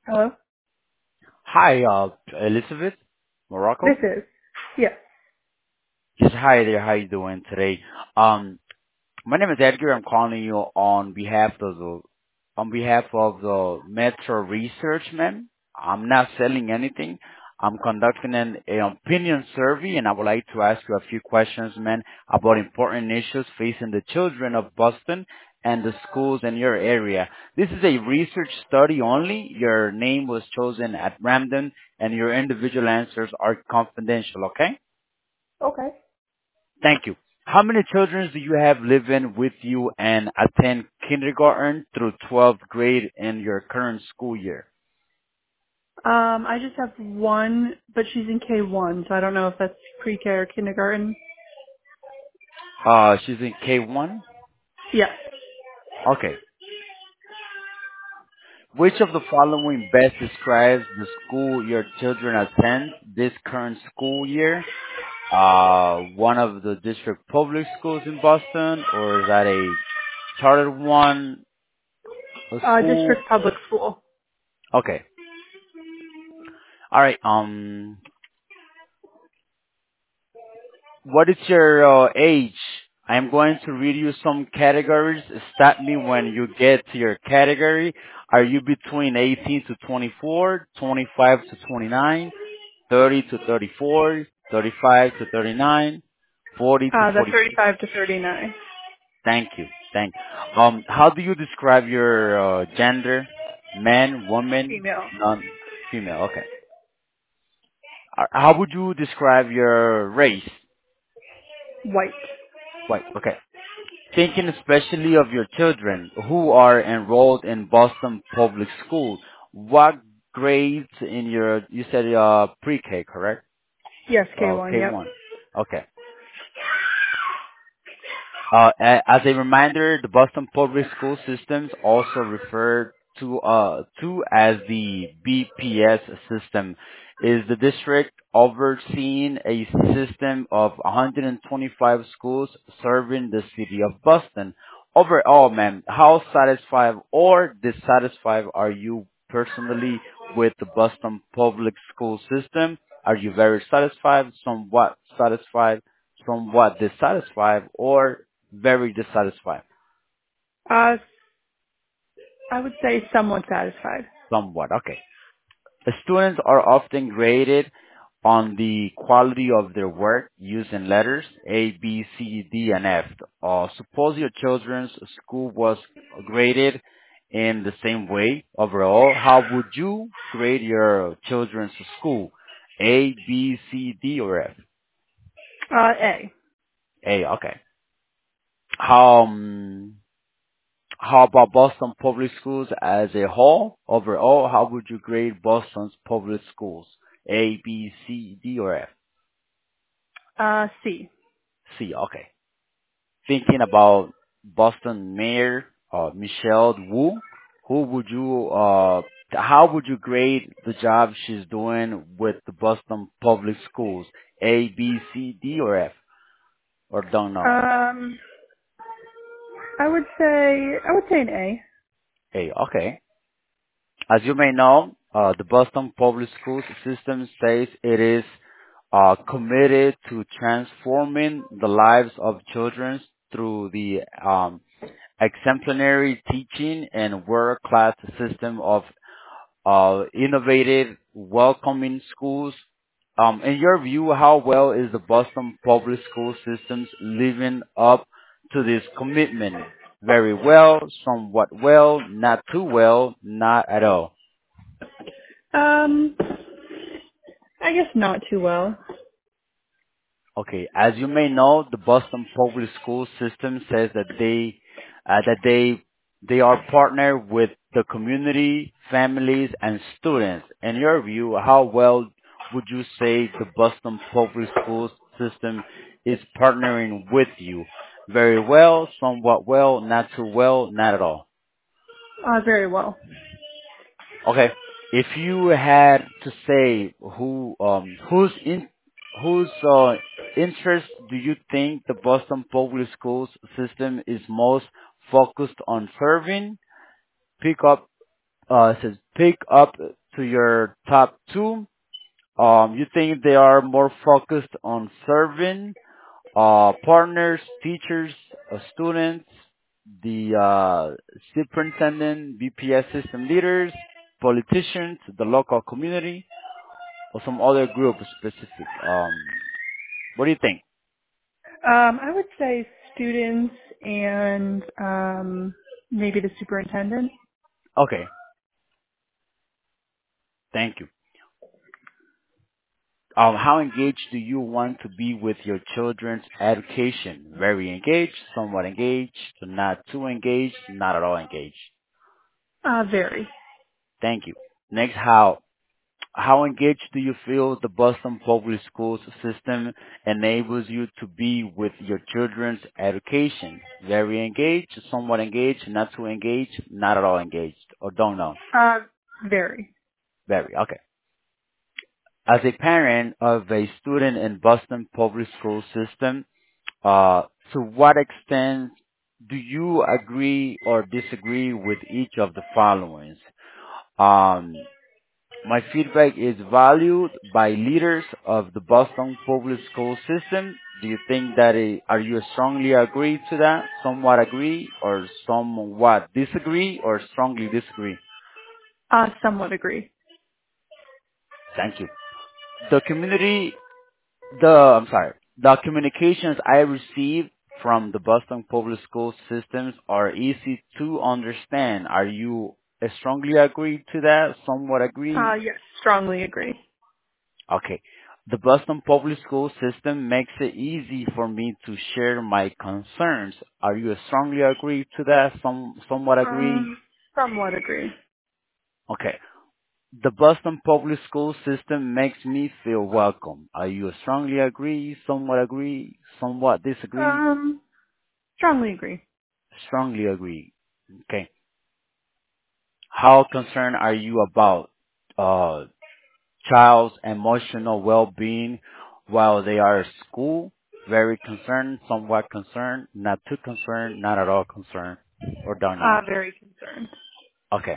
Hello? Hi, Elizabeth, This Morocco. is. Yes. Yes, hi there. How you doing today? Um, my name is Edgar. I'm calling you on behalf of the Metro Research, man. I'm not selling anything. I'm conducting an opinion survey, and I would like to ask you a few questions, man, about important issues facing the children of Boston and the schools in your area. This is a research study only. Your name was chosen at random, and your individual answers are confidential, okay? Okay. Thank you. How many children do you have living with you and attend kindergarten through 12th grade in your current school year? I just have one, but she's in K1, so I don't know if that's pre-K or kindergarten. She's in K1? Yes. Okay. Which of the following best describes the school your children attend this current school year? One of the district public schools in Boston, or is that a charter one, a school? District public school. Okay. All right. What is your age? I'm going to read you some categories. Stop me when you get to your category. Are you between 18 to 24, 25 to 29, 30 to 34, 35 to 39, 40 to That's 46? 35 to 39. Thank you. How do you describe your gender? Man, woman, Female. non, female. Okay. How would you describe your race? White. White. Okay. Thinking especially of your children who are enrolled in Boston Public School, what grades in you said pre-K, correct? Yes, K1, yep. K1. Okay. As a reminder, the Boston Public School Systems, also referred to as the BPS system, is the district overseeing a system of 125 schools serving the city of Boston. Overall, ma'am, how satisfied or dissatisfied are you personally with the Boston Public School System? Are you very satisfied, somewhat dissatisfied, or very dissatisfied? Uh, I would say somewhat satisfied. Somewhat. Okay. The students are often graded on the quality of their work using letters A, B, C, D, and F. Suppose your children's school was graded in the same way overall. How would you grade your children's school? A, B, C, D, or F? A. A. Okay. How How about Boston Public Schools as a whole? Overall, how would you grade Boston's public schools? A, B, C, D, or F? C. C. Okay. Thinking about Boston Mayor Michelle Wu, how would you grade the job she's doing with the Boston Public Schools? A, B, C, D, or F? Or don't know? Um, I would say an A. A. Okay. As you may know, the Boston Public Schools system says it is committed to transforming the lives of children through the exemplary teaching and world-class system of innovative, welcoming schools. In your view, how well is the Boston Public School systems living up to this commitment? Very well, somewhat well, not too well, not at all. Um, I guess not too well. Okay, as you may know, the Boston Public School System says that they are partnered with the community, families, and students. In your view, how well would you say the Boston Public School System is partnering with you? Very well, somewhat well, not too well, not at all. Very well. Okay. If you had to say whose interest do you think the Boston Public Schools system is most focused on serving? Pick up It says pick up to your top two. You think they are more focused on serving partners, teachers, students, the superintendent, BPS system leaders, politicians, the local community, or some other group specific? What do you think? I would say students and maybe the superintendent. Okay, thank you. How engaged do you want to be with your children's education? Very engaged, somewhat engaged, not too engaged, not at all engaged. Very. Thank you. Next, how engaged do you feel the Boston Public Schools system enables you to be with your children's education? Very engaged, somewhat engaged, not too engaged, not at all engaged, or don't know? Uh, very. Very. Okay. As a parent of a student in Boston Public School system, to what extent do you agree or disagree with each of the followings? Um, My feedback is valued by leaders of the Boston public school system. Do you think that are you strongly agree to that, somewhat agree, or somewhat disagree, or strongly disagree? Somewhat agree. Thank you. The community, I'm sorry, the communications I receive from the Boston public school systems are easy to understand. Are you strongly agree to that, somewhat agree? Yes, strongly agree. Okay. The Boston Public School system makes it easy for me to share my concerns. Are you strongly agree to that? Somewhat agree? Somewhat agree. Okay. The Boston Public School system makes me feel welcome. Are you strongly agree, somewhat disagree? Strongly agree. Strongly agree. Okay. How concerned are you about uh child's emotional well-being while they are at school? Very concerned, somewhat concerned, not too concerned, not at all concerned, or don't know. Very concerned. Okay.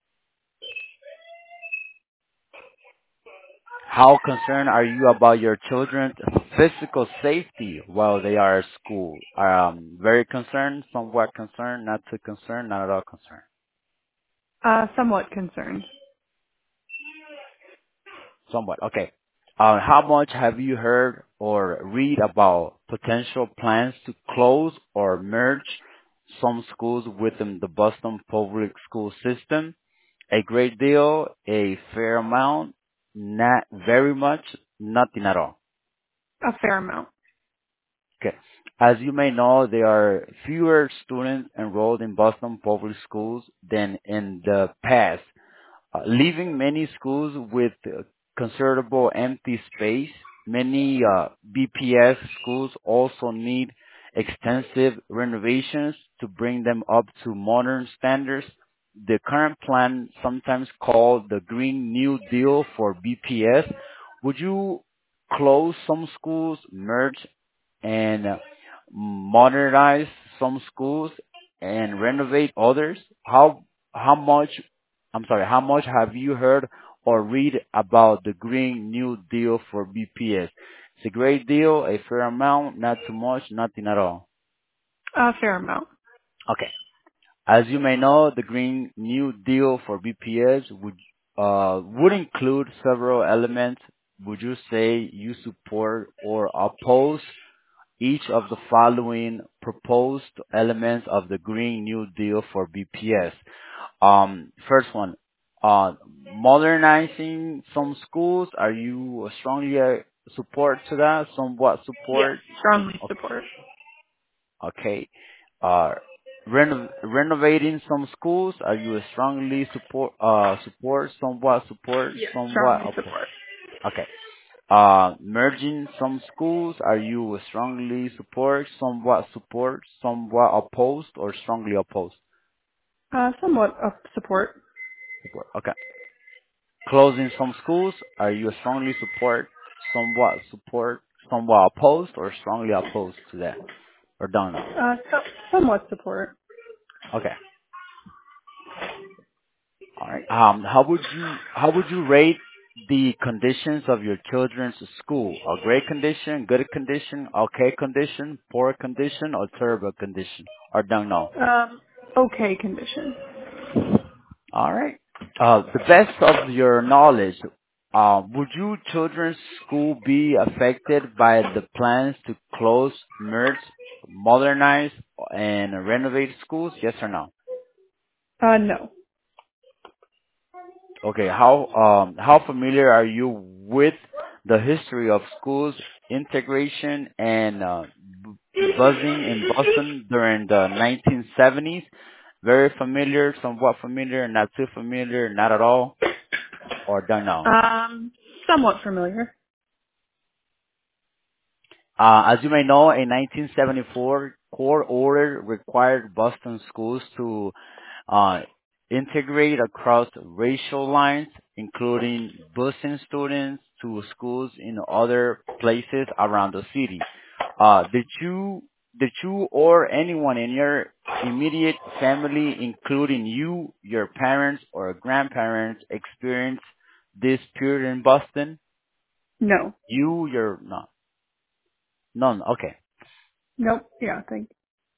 How concerned are you about your children's physical safety while they are at school? Very concerned, somewhat concerned, not too concerned, not at all concerned. Somewhat concerned. Somewhat. Okay. How much have you heard or read about potential plans to close or merge some schools within the Boston public school system? A great deal, a fair amount, not very much, nothing at all. A fair amount. Okay. As you may know, there are fewer students enrolled in Boston public schools than in the past, leaving many schools with considerable empty space. Many BPS schools also need extensive renovations to bring them up to modern standards. The current plan, sometimes called the Green New Deal for BPS, would you close some schools, merge and modernize some schools and renovate others? How much, how much have you heard or read about the Green New Deal for BPS? It's a great deal, a fair amount, not too much, nothing at all. A fair amount. Okay. As you may know, the Green New Deal for BPS would include several elements. Would you say you support or oppose each of the following proposed elements of the Green New Deal for BPS? First one, modernizing some schools. Are you strongly support to that? Somewhat Yes, support? strongly O- support. Okay. Uh, renovating some schools. Are you strongly support, Yes, somewhat strongly oppose? support. Okay. Merging some schools. Are you strongly support, somewhat opposed, or strongly opposed? Somewhat of support. Support. Okay. Closing some schools. Are you strongly support, somewhat opposed, or strongly opposed to that, or don't know? Somewhat support. Okay. right. How would you rate the conditions of your children's school? A great condition, good condition, okay condition, poor condition, or terrible condition? Or don't know? Okay condition. All right. The best of your knowledge, would your children's school be affected by the plans to close, merge, modernize, and renovate schools? Yes or no? No. Okay. How familiar are you with the history of schools integration and buzzing in Boston during the 1970s? Very familiar, somewhat familiar, not too familiar, not at all, or don't know? Somewhat familiar. As you may know, a 1974 court order required Boston schools to uh, integrate across racial lines, including busing students to schools in other places around the city. Did you or anyone in your immediate family, including you, your parents or grandparents, experience this period in Boston? No. No, none. Okay. Nope. Yeah, thank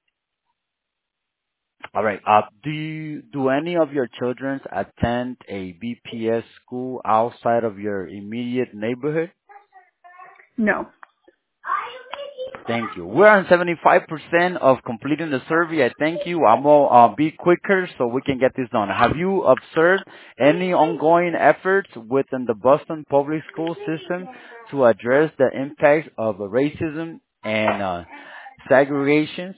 All right. Do any of your children attend a BPS school outside of your immediate neighborhood? No. Thank you. We're on 75% of completing the survey. I thank you. I'm gonna be quicker so we can get this done. Have you observed any ongoing efforts within the Boston public school system to address the impacts of racism and segregations?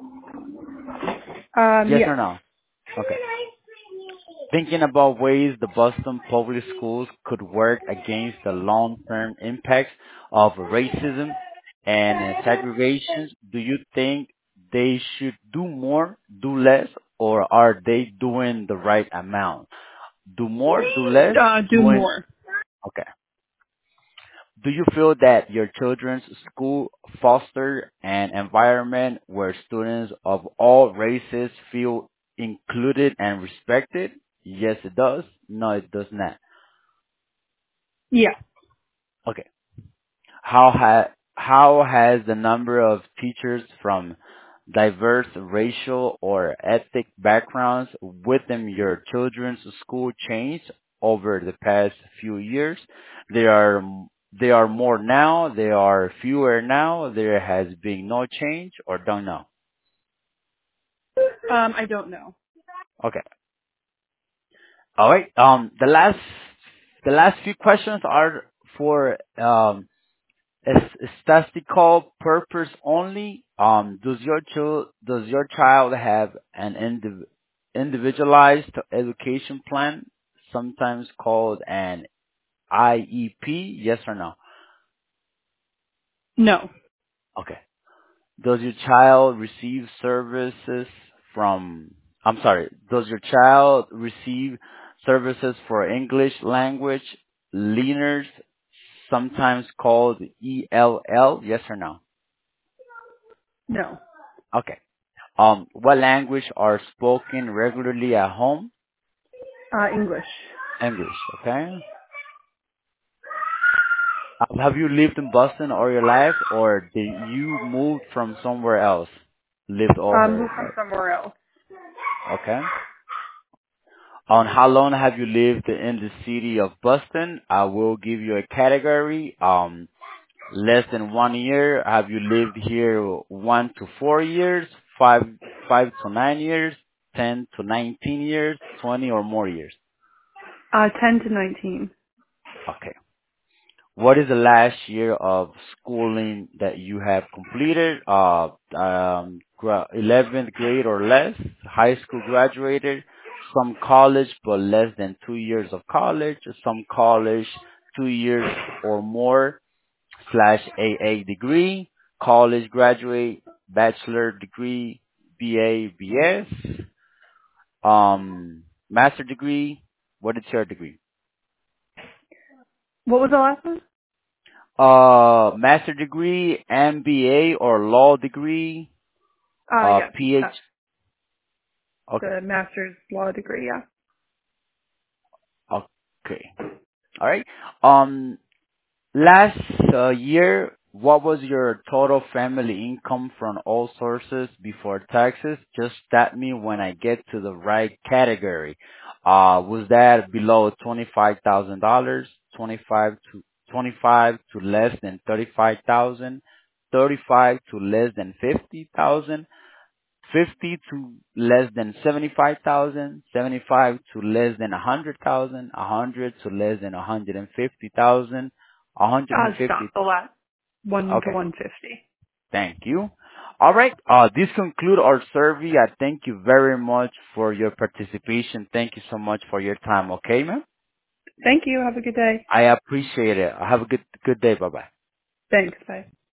Yes or Yes. no? Okay. Thinking about ways the Boston public schools could work against the long-term impacts of racism and segregation, do you think they should do more, do less, or are they doing the right amount? Do more, do less, Do doing, more. okay. Do you feel that your children's school foster an environment where students of all races feel included and respected? Yes, it does. No, it does not. Yeah. Okay. How has the number of teachers from diverse racial or ethnic backgrounds within your children's school changed over the past few years? There are there are more now, there are fewer now, there has been no change, or don't know. I don't know. Okay. All right. The last few questions are for statistical purpose only. Does your child have an individualized education plan, sometimes called an IEP? Yes or no? No. Okay. Does your child receive services from? I'm sorry. Does your child receive services for English language learners, sometimes called ELL? Yes or no? No. Okay. What language are spoken regularly at home? English. English, okay? Have you lived in Boston all your life, or did you move from somewhere else? Lived all her Moved from life, somewhere else. okay? On how long have you lived in the city of Boston? I will give you a category. Less than 1 year. Have you lived here 1 to 4 years, five to 9 years, 10 to 19 years, 20 or more years? 10 to 19. Okay. What is the last year of schooling that you have completed? 11th grade or less, high school graduated, some college but less than 2 years of college, some college 2 years or more slash AA degree, college graduate, bachelor degree, BA, BS, master degree. What is your degree? What was the last one? Master degree, MBA or law degree, Yes. PH. That's Okay. the master's law degree, yeah. Okay. All right. Um, Last year, what was your total family income from all sources before taxes? Just stat me when I get to the right category. Was that below $25,000, 25 to less than 35,000, 35 to less than 50,000, 50 to less than 75,000, 75 to less than 100,000, 100 to less than 150,000, Stop 150. the last 1 to Okay, 150. thank you. All right, this conclude our survey. I thank you very much for your participation. Thank you so much for your time. Okay, ma'am? Thank you. Have a good day. I appreciate it. Have a good day. Bye bye. Thanks. Bye.